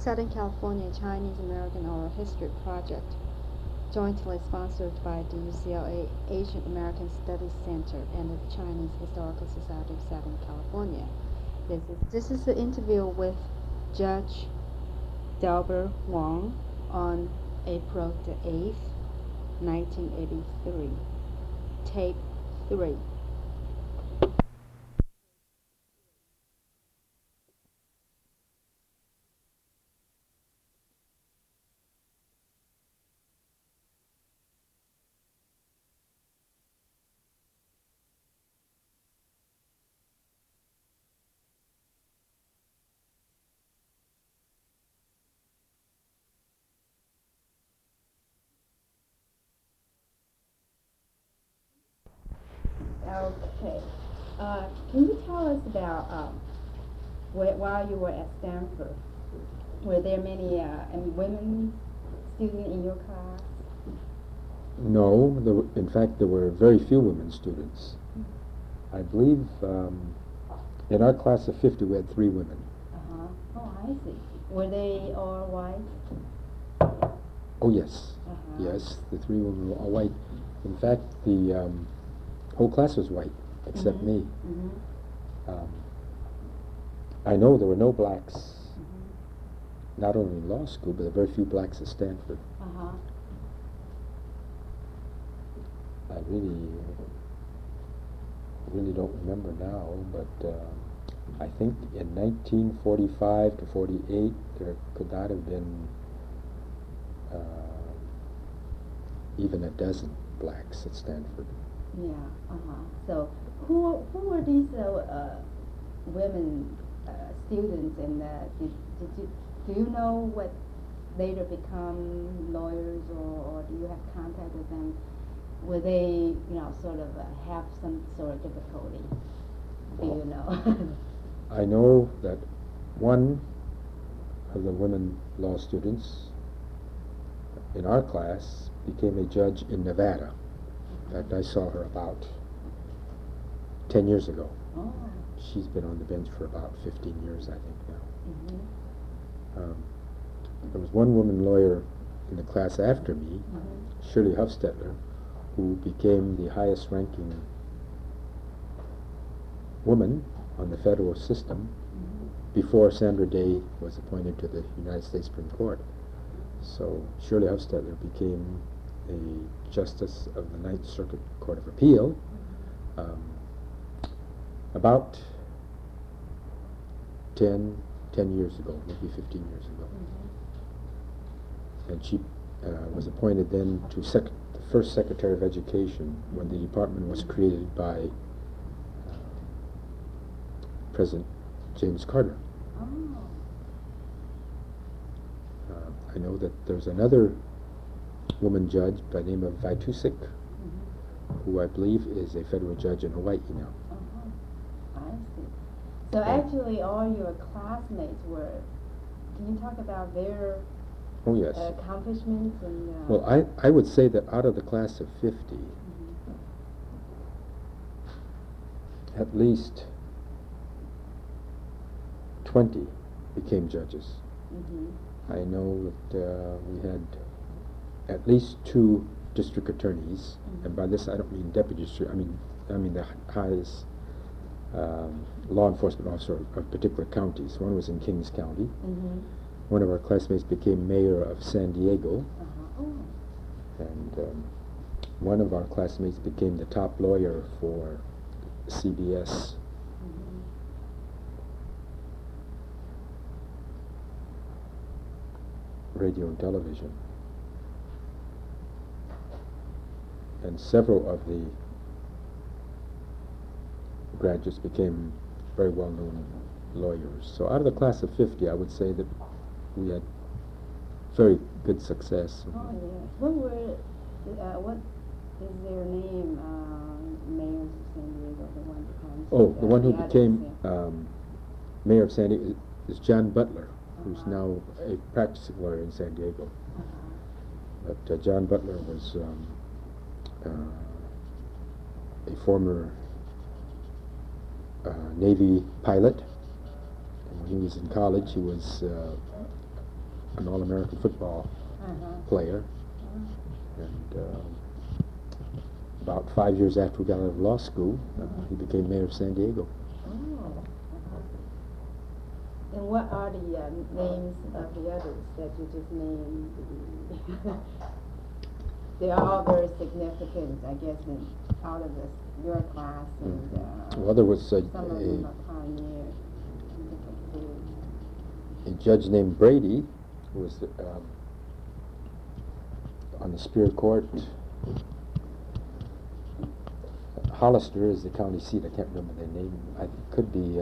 Southern California Chinese American Oral History Project, jointly sponsored by the UCLA Asian American Studies Center and the Chinese Historical Society of Southern California. This is the interview with Judge Delbert Wong on April the 8th, 1983. Tape 3. Okay. Can you tell us about while you were at Stanford, were there many women students in your class? No, in fact, there were very few women students. I believe in our class of 50, we had 3 women. Oh, I see. Were they all white? Oh, yes. Yes, the 3 women were all white. In fact, the whole class was white, except me. I know there were no blacks, not only in law school, but there were very few blacks at Stanford. I really don't remember now, but I think in 1945 to 48, there could not have been even a dozen blacks at Stanford. Yeah. So who were these women students, and do you know what later become lawyers, or do you have contact with them? Were they, sort of have some sort of difficulty? Do you know? I know that one of the women law students in our class became a judge in Nevada. In fact, I saw her about 10 years ago. Oh. She's been on the bench for about 15 years, I think, now. There was one woman lawyer in the class after me, Shirley Huffstetler, who became the highest ranking woman on the federal system before Sandra Day was appointed to the United States Supreme Court. So Shirley Huffstetler became a justice of the Ninth Circuit Court of Appeal about 10 years ago, maybe 15 years ago. And she was appointed then to the first Secretary of Education when the department was created by President James Carter. I know that there's another woman judge by the name of Vaitusik, who I believe is a federal judge in Hawaii now. I see. So actually all your classmates can you talk about their accomplishments? And well, I would say that out of the class of 50, at least 20 became judges. I know that we had at least 2 district attorneys, and by this I don't mean deputies. I mean the highest law enforcement officer of particular counties. One was in Kings County. One of our classmates became mayor of San Diego, and one of our classmates became the top lawyer for CBS. Radio and television. And several of the graduates became very well-known lawyers. So out of the class of 50, I would say that we had very good success. Oh, yes. What is their name, mayor of San Diego, the one who the one who became mayor of San Diego is John Butler, who's now a practicing lawyer in San Diego. But John Butler was a former Navy pilot, and when he was in college he was an All-American football player. And about 5 years after we got out of law school, he became mayor of San Diego. And what are the names of the others that you just named? They are all very significant, I guess, in all of this, your class, and well, there was some of them are pioneers in different fields. a judge named Brady, who was on the Superior Court. Hollister is the county seat. I can't remember their name. Could be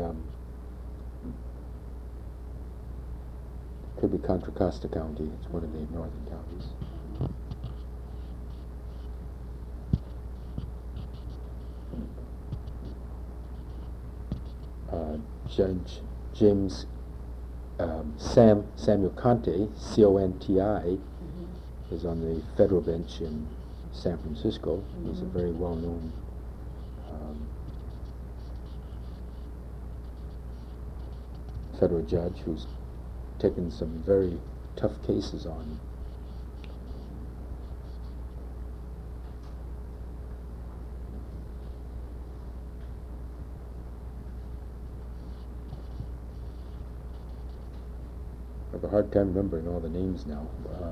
Contra Costa County. It's one of the northern counties. Judge James Samuel Conti, C-O-N-T-I, is on the federal bench in San Francisco. He's a very well-known federal judge who's taken some very tough cases on. I have a hard time remembering all the names now.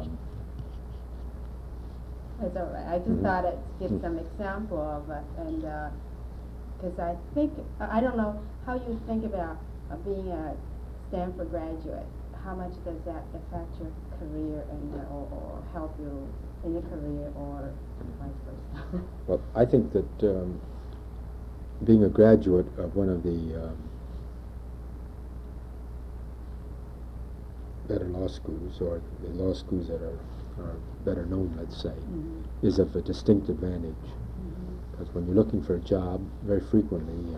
That's all right. I just thought I'd give some example of it, and because I think, I don't know how you think about being a Stanford graduate. How much does that affect your career and or help you in your career, or vice versa? Well, I think that being a graduate of one of the better law schools, or the law schools that are better known, let's say, is of a distinct advantage. Because when you're looking for a job, very frequently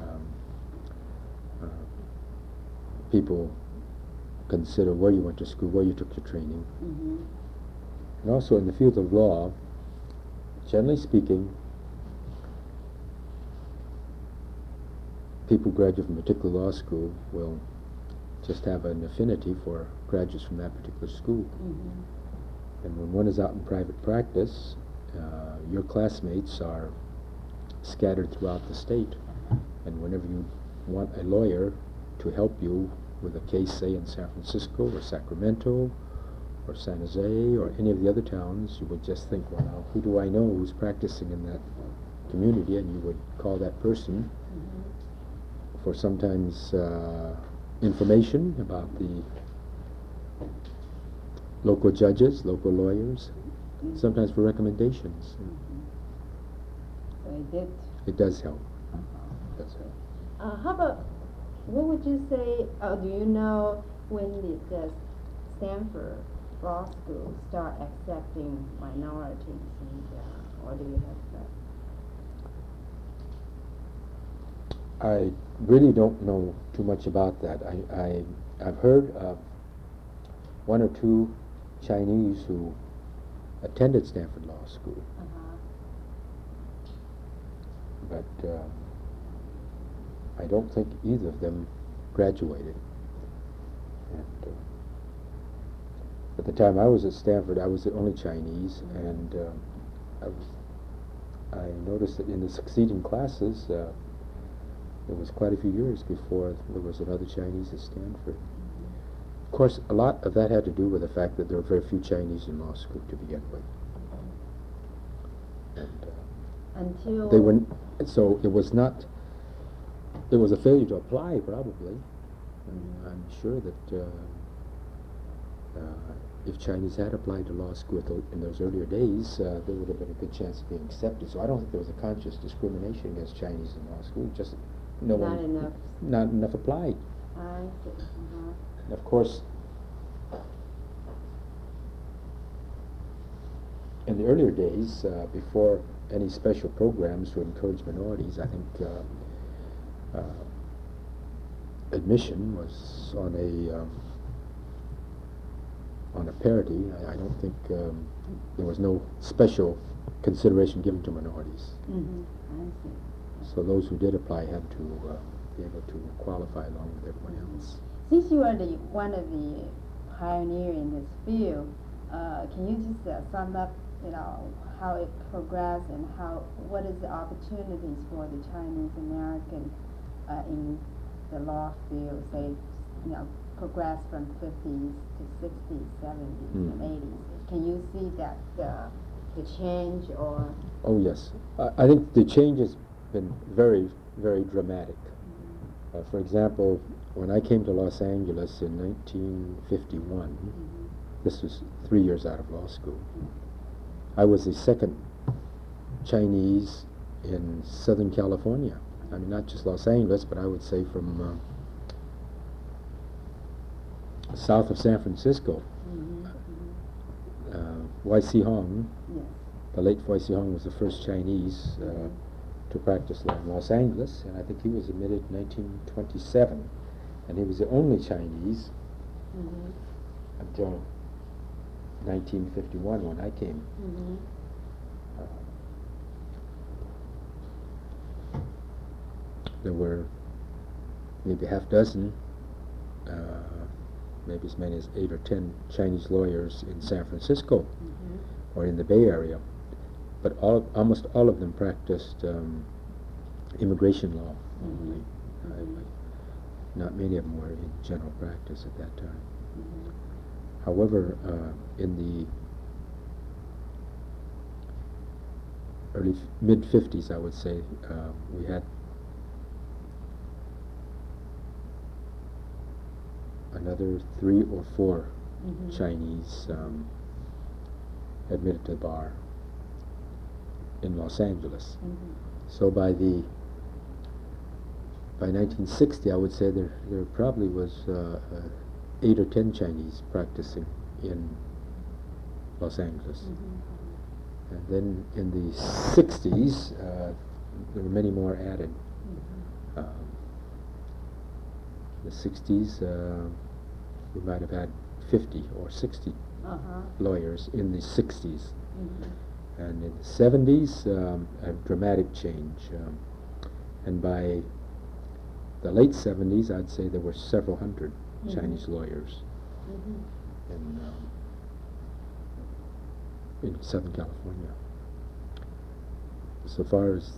people consider where you went to school, where you took your training. And also in the field of law, generally speaking, people who graduate from a particular law school will just have an affinity for graduates from that particular school. And when one is out in private practice, your classmates are scattered throughout the state. And whenever you want a lawyer to help you with a case, say in San Francisco or Sacramento or San Jose or any of the other towns, you would just think, well, now, who do I know who's practicing in that community? And you would call that person for sometimes information about the local judges, local lawyers, sometimes for recommendations. So it does help. It does help. How about, what would you say, do you know when did the Stanford Law School start accepting minorities, and, or do you have that? I really don't know too much about that. I've heard of one or two Chinese who attended Stanford Law School, but I don't think either of them graduated. And at the time I was at Stanford, I was the only Chinese, and I noticed that in the succeeding classes, it was quite a few years before there was another Chinese at Stanford. Of course, a lot of that had to do with the fact that there were very few Chinese in law school to begin with. And Until they were, so it was not, it was a failure to apply, probably. And I'm sure that if Chinese had applied to law school in those earlier days, there would have been a good chance of being accepted. So I don't think there was a conscious discrimination against Chinese in law school, just not enough applied. I see. And of course, in the earlier days, before any special programs to encourage minorities, I think admission was on a parity. I don't think there was no special consideration given to minorities. I see. So those who did apply had to be able to qualify along with everyone else. Since you are one of the pioneer in this field. Can you just sum up, how it progressed and what is the opportunities for the Chinese American in the law field, say, progress from 50s to 60s, 70s, and 80s? Can you see that the change or? Oh yes, I think the change has been very, very dramatic. For example, when I came to Los Angeles in 1951, this was 3 years out of law school, I was the second Chinese in Southern California. I mean, not just Los Angeles, but I would say from south of San Francisco. Y.C. Hong, the late Y.C. Hong, was the first Chinese to practice law in Los Angeles, and I think he was admitted in 1927, and he was the only Chinese until 1951 when I came. There were maybe half dozen, maybe as many as 8 or 10 Chinese lawyers in San Francisco or in the Bay Area, but almost all of them practiced immigration law only. Not many of them were in general practice at that time. However, in the mid-50s, I would say, we had another 3 or 4 Chinese admitted to the bar in Los Angeles. So by 1960, I would say there probably was 8 or 10 Chinese practicing in Los Angeles. And then in the 60s, there were many more added. The 60s, we might have had 50 or 60 lawyers in the 60s. And in the 70s, a dramatic change. And by the late 70s, I'd say there were several hundred Chinese lawyers in Southern California. So far as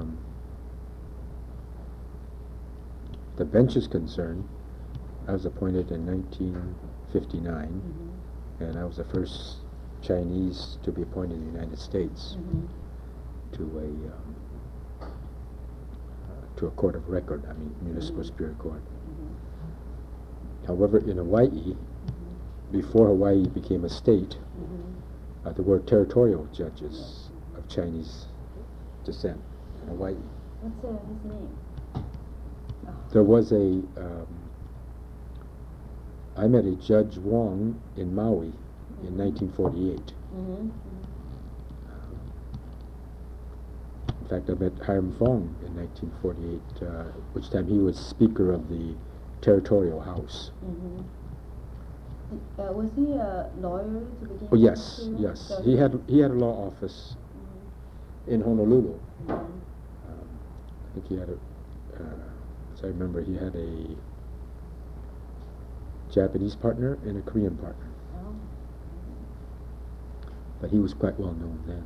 the bench is concerned, I was appointed in 1959, and I was the first Chinese to be appointed in the United States to a court of record, I mean municipal superior court. However, in Hawaii, before Hawaii became a state, there were territorial judges of Chinese descent in Hawaii. What's his name? There was I met a Judge Wong in Maui in 1948. In fact, I met Hiram Fong in 1948, which time he was Speaker of the Territorial House. Was he a lawyer to begin with? Oh yes, yes. So he had a law office in Honolulu. I think he had as I remember, he had a Japanese partner and a Korean partner. But he was quite well known then.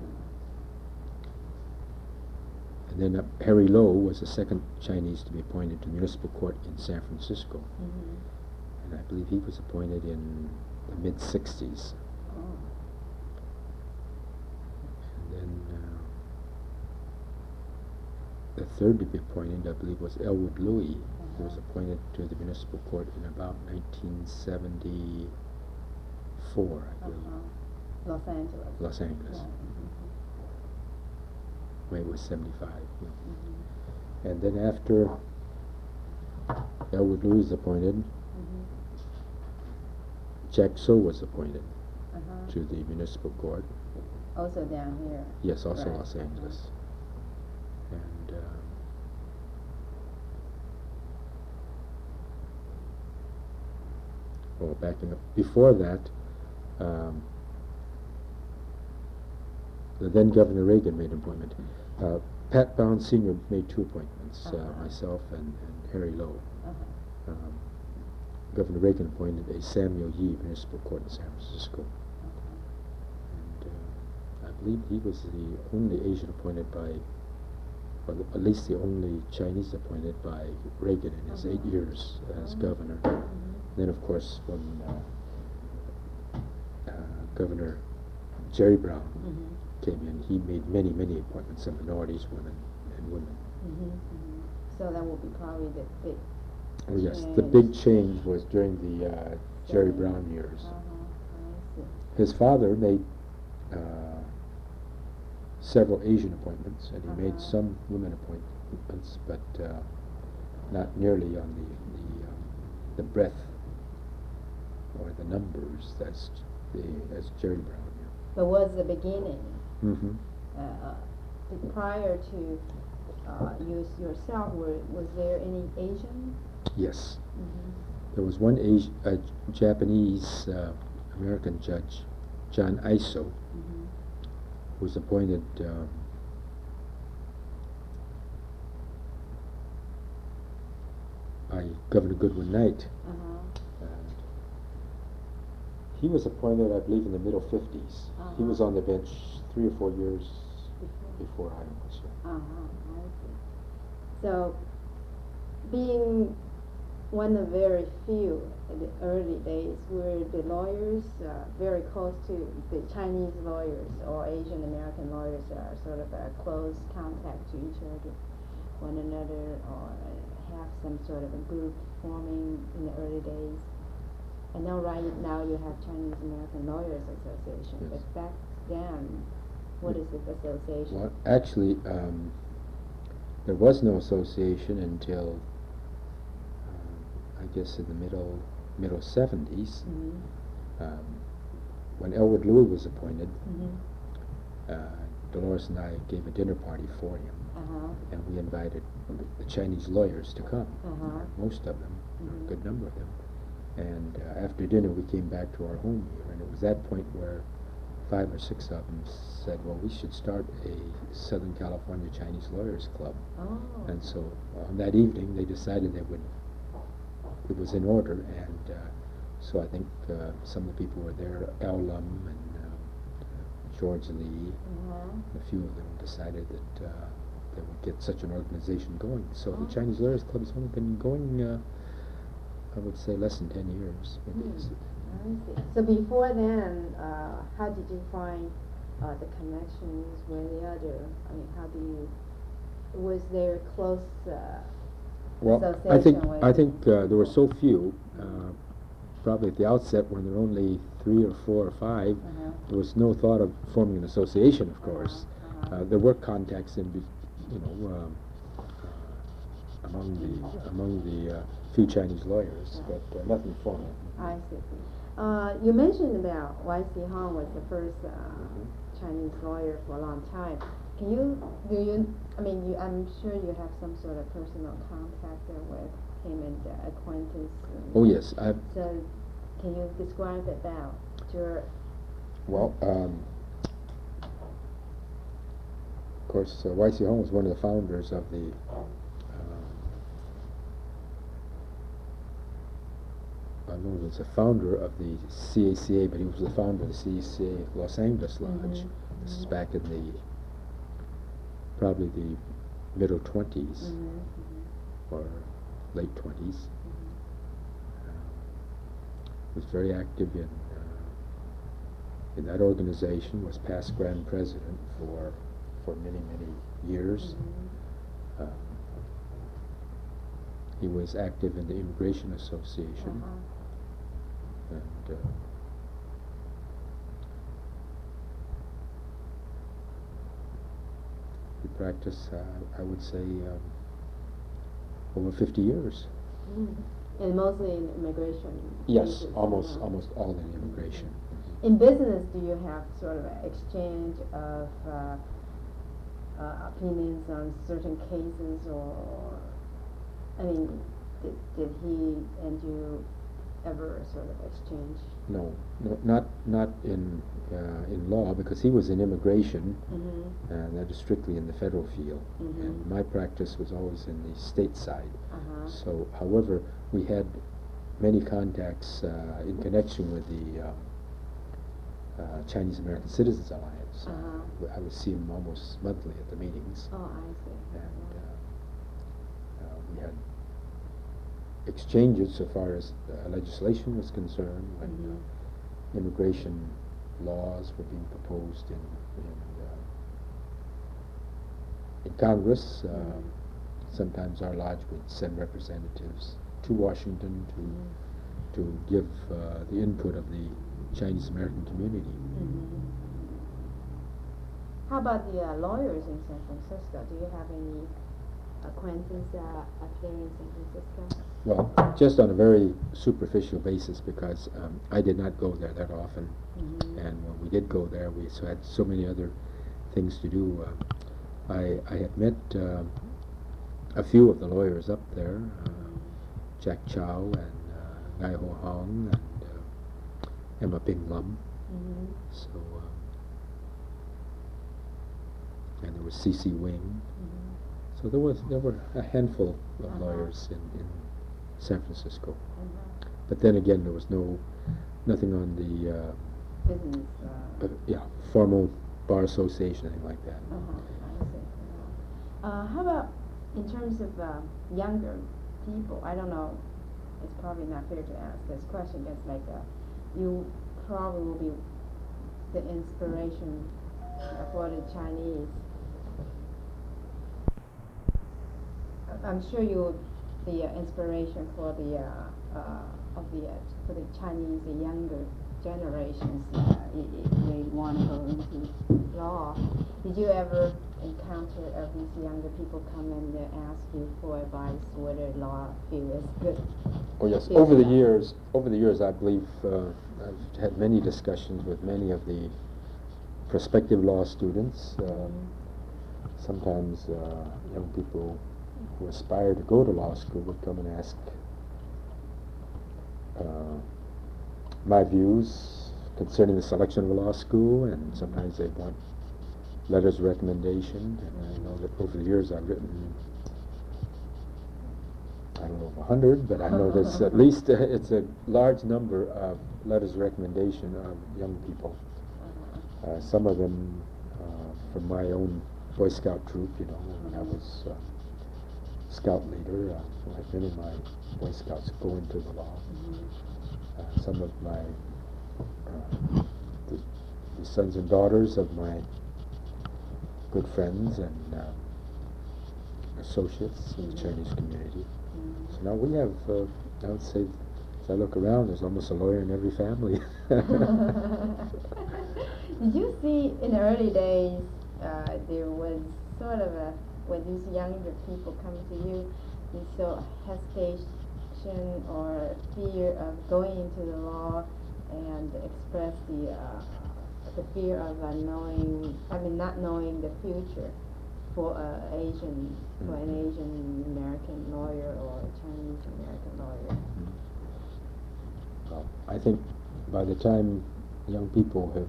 And then Harry Lowe was the second Chinese to be appointed to municipal court in San Francisco. And I believe he was appointed in the mid-60s. And then the third to be appointed, I believe, was Elwood Louis, who was appointed to the municipal court in about 1974, I believe. Los Angeles. Los Angeles. Maybe it was 75. And then after Elwood Louis was appointed, Jack So was appointed to the municipal court. Also down here. Yes, also Los Angeles. And backing up, before that, the then Governor Reagan made an appointment. Pat Bound Sr. made 2 appointments, myself and Harry Lowe. Governor Reagan appointed a Samuel Yee municipal court in San Francisco. And I believe he was the only Asian appointed by, or at least the only Chinese appointed by Reagan in his 8 years as governor. Then, of course, when Governor Jerry Brown came in, he made many, many appointments of minorities, women, and women. So that will be probably the big Oh yes, the big change was during the Jerry Brown years. I see. His father made several Asian appointments, and he made some women appointments, but not nearly on the breadth or the numbers as Jerry Brown. But was the beginning Mm-hmm. prior to you yourself? Was there any Asian? Yes. There was one Japanese American judge, John Iso, who was appointed by Governor Goodwin Knight. He was appointed, I believe, in the middle 50s. He was on the bench 3 or 4 years before I was. I see. So, being one of very few in the early days, were the lawyers very close to the Chinese lawyers or Asian American lawyers are sort of a close contact to each other, one another, or have some sort of a group forming in the early days? I know right now you have Chinese American Lawyers Association, Yes. but back then, what is this association? Well, actually, there was no association until I guess in the middle 70s, when Elwood Louis was appointed. Dolores and I gave a dinner party for him, and we invited the Chinese lawyers to come. Most of them, or a good number of them. And after dinner, we came back to our home here, and it was that point where 5 or 6 of them said, well, we should start a Southern California Chinese Lawyers Club. And so on that evening, they decided it was in order, and so I think some of the people were there, Al Lum and George Lee, a few of them decided that they would get such an organization going. So the Chinese Lawyers Club has only been going, I would say, less than 10 years. Maybe. I see. So before then, how did you find the connections with the other? I mean, was there close Well, association I think there were so few. Probably at the outset, when there were only 3 or 4 or 5, there was no thought of forming an association. Of course, there were contacts among the few Chinese lawyers, but nothing formal. I see. You mentioned about Y.C. Hong was the first Chinese lawyer for a long time. I'm sure you have some sort of personal contact with him and acquaintance. Oh yes. So, can you describe about your? Well, of course, Y.C. Hong was one of the founders of the. I don't know if he was a founder of the CACA, but he was the founder of the CACA Los Angeles Lodge. This is back in probably the middle 20s or late 20s. Was very active in that organization. Was past grand president for many years. He was active in the Immigration Association. And he practiced, I would say, over 50 years. And mostly in immigration. Yes, cases, almost all in immigration. In business, do you have sort of an exchange of opinions on certain cases, or I mean, did he and you ever sort of exchange? No, not in law, because he was in immigration, and that is strictly in the federal field. And my practice was always in the state side. So, however, we had many contacts in connection with the Chinese American Citizens Alliance. I would see him almost monthly at the meetings. Oh, I see. And we had exchanges so far as legislation was concerned, when immigration laws were being proposed in Congress. Sometimes our lodge would send representatives to Washington to give the input of the Chinese American community. How about the lawyers in San Francisco? Do you have any acquaintances up there in San Francisco? Well, just on a very superficial basis, because I did not go there that often, and when we did go there, we had so many other things to do. I had met a few of the lawyers up there, Jack Chow and Ngai Ho Hong and Emma Ping Lum. So, and there was C.C. Wing. So there were a handful of lawyers in San Francisco. But then again, there was nothing on the business. Formal bar association, anything like that. I see. How about in terms of younger people? I don't know. It's probably not fair to ask this question, because you probably will be the inspiration for the Chinese. I'm sure you will be an inspiration for the Chinese, the younger generations. If they want to go into law, did you ever encounter these younger people come and ask you for advice whether law field is good? Oh yes, over the years, I believe I've had many discussions with many of the prospective law students. Sometimes young people who aspire to go to law school would come and ask my views concerning the selection of a law school, and sometimes they want letters of recommendation. And I know that over the years I've written, I don't know, 100, but I know there's at least it's a large number of letters of recommendation of young people. Some of them from my own Boy Scout troop, when I was scout leader, like many of my Boy Scouts go into the law. Some of my the sons and daughters of my good friends and associates in the Chinese community. So now we have, I would say, as I look around, there's almost a lawyer in every family. Did you see in the early days there was sort of when these younger people come to you, you saw hesitation or fear of going into the law, and express the fear of not knowing the future for an Asian American lawyer or a Chinese American lawyer? Well, I think by the time young people have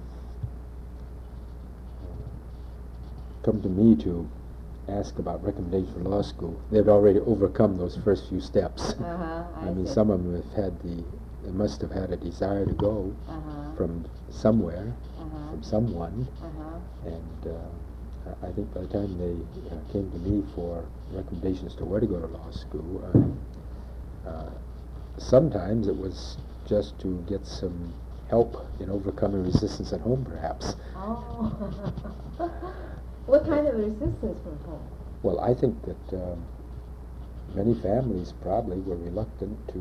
come to me to ask about recommendations for law school, they've already overcome those first few steps. I mean, some of them they must have had a desire to go from somewhere, from someone, and I think by the time they came to me for recommendations to where to go to law school, sometimes it was just to get some help in overcoming resistance at home, perhaps. Oh. What kind of resistance from home? Well, I think that many families probably were reluctant to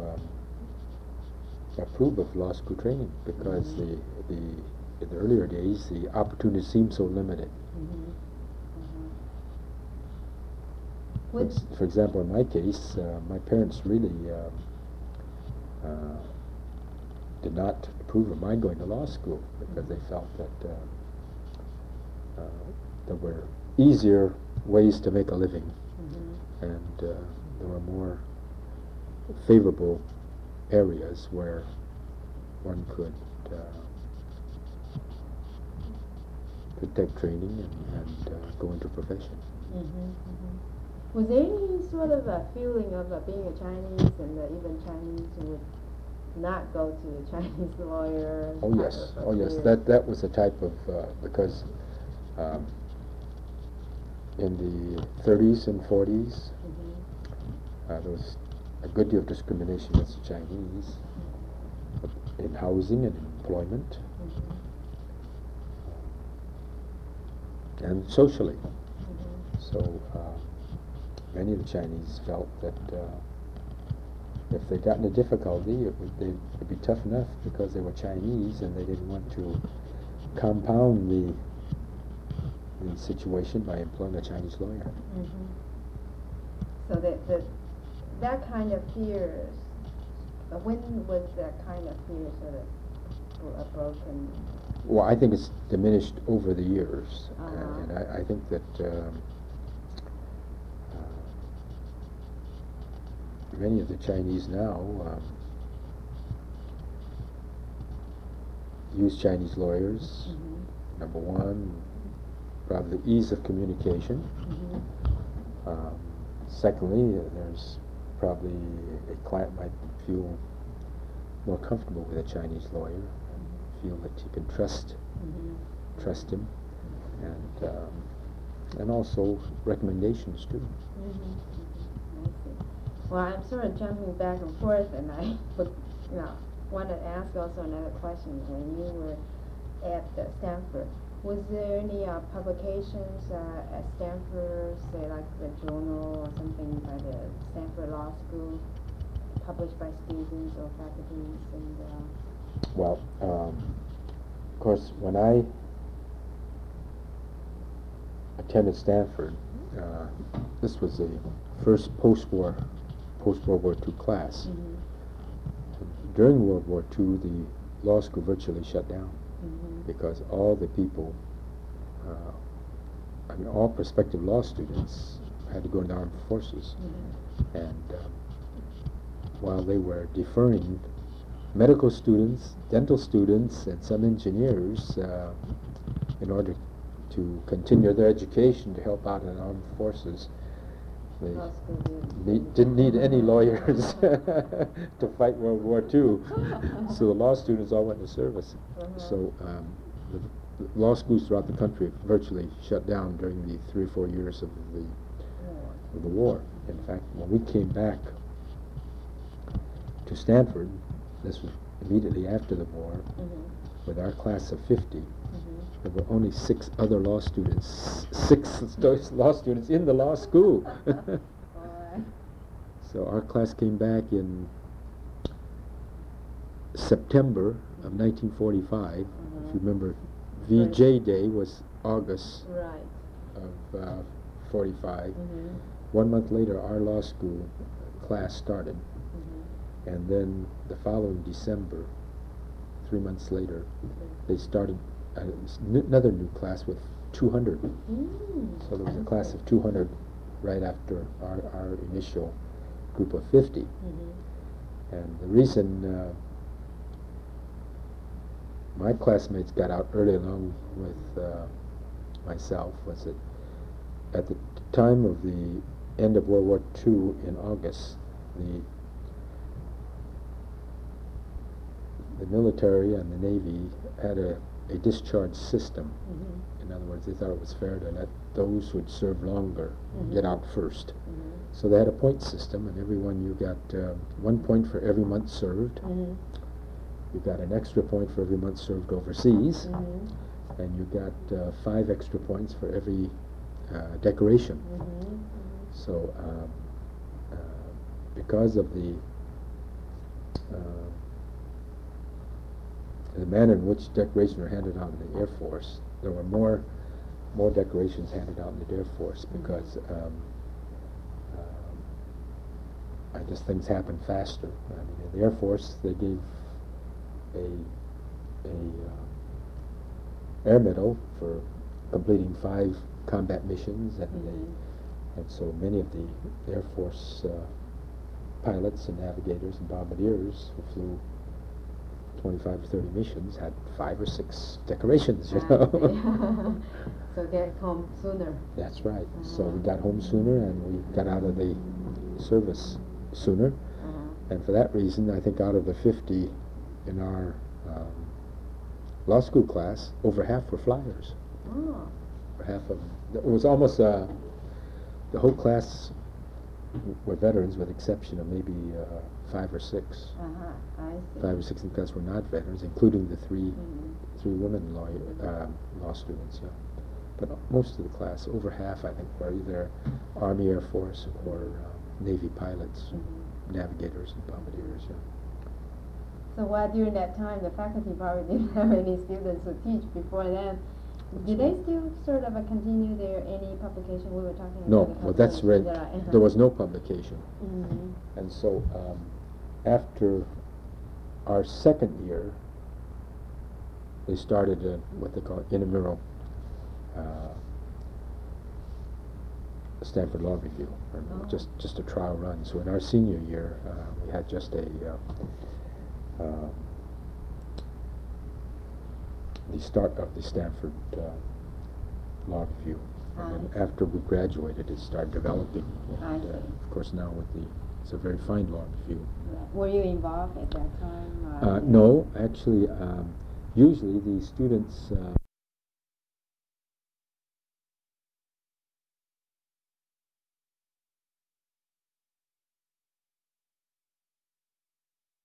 approve of law school training, because in the earlier days the opportunities seemed so limited. For example, in my case, my parents really did not approve of my going to law school, because they felt that there were easier ways to make a living, and there were more favorable areas where one could take training and go into a profession. Was there any sort of a feeling of being a Chinese and even Chinese who would not go to a Chinese lawyer? Oh yes, oh yes. That was a type of because in the 30s and 40s there was a good deal of discrimination against the Chinese in housing and employment and socially. So many of the Chinese felt that if they got into difficulty, they'd be tough enough because they were Chinese, and they didn't want to compound the situation by employing a Chinese lawyer. So that kind of fear, when was that kind of fear sort of broken? Well, I think it's diminished over the years, and I think that many of the Chinese now use Chinese lawyers. Number one, probably the ease of communication. Secondly, there's probably a client might feel more comfortable with a Chinese lawyer, feel that you can trust him, and also recommendations too. Well, I'm sort of jumping back and forth, and I would, want to ask also another question. When you were at Stanford, was there any publications at Stanford, say like the journal or something by the Stanford Law School, published by students or faculties? And well, of course, when I attended Stanford, this was the first post-World War II class. During World War II, the law school virtually shut down because all the people, all prospective law students had to go into the armed forces. And while they were deferring medical students, dental students, and some engineers in order to continue their education to help out in the armed forces, they didn't need any lawyers to fight World War II, so the law students all went into service. So the law schools throughout the country virtually shut down during the 3 or 4 years of the war. In fact, when we came back to Stanford, this was immediately after the war, with our class of 50, there were only 6 other law students, 6 law students in the law school. So our class came back in September of 1945. If you remember, VJ Day was August of 45. 1 month later, our law school class started. And then the following December, 3 months later, they started another new class with 200. So there was a class of 200 right after our initial group of 50. And the reason my classmates got out early along with myself was that at the time of the end of World War II in August, the military and the Navy had a discharge system. In other words, they thought it was fair to let those who had served longer get out first. So they had a point system, and everyone, you got 1 point for every month served. You got an extra point for every month served overseas, and you got 5 extra points for every decoration. So because of the manner in which decorations were handed out in the Air Force, there were more decorations handed out in the Air Force because I guess things happened faster. I mean, in the Air Force, they gave a air medal for completing 5 combat missions, and so many of the Air Force pilots and navigators and bombardiers who flew 25 or 30 missions had 5 or 6 decorations, you I know. see. So get home sooner. That's right. So we got home sooner and we got out of the service sooner. And for that reason, I think out of the 50 in our law school class, over half were flyers. Oh. Half of them. It was almost the whole class were veterans, with the exception of maybe 5 or 6. I see. 5 or 6 in the class were not veterans, including the three women law students. Yeah. But most of the class, over half, I think, were either Army, Air Force, or Navy pilots, navigators, and bombardiers. Yeah. So while during that time, the faculty probably didn't have any students to teach before then. Did they still sort of continue any publication we were talking No, about? well, that's right. There was no publication. And so after our second year, they started what they call intramural Stanford Law Review, or just a trial run. So in our senior year, we had just the start of the Stanford Law Review. And then after we graduated, it started developing. And of course now it's a very fine law review. Were you involved at that time? No, actually, usually the students